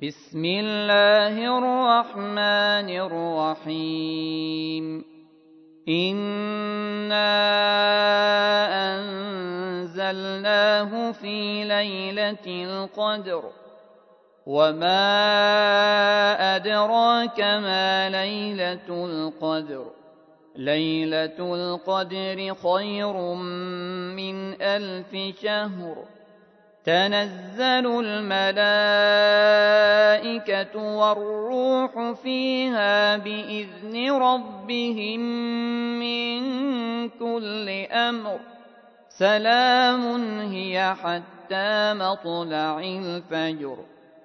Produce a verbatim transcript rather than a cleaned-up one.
بسم الله الرحمن الرحيم إنا أنزلناه في ليلة القدر وما أدراك ما ليلة القدر ليلة القدر خير من ألف شهر تنزل الملائكة والروح فيها بإذن ربهم من كل أمر سلام هي حتى مطلع الفجر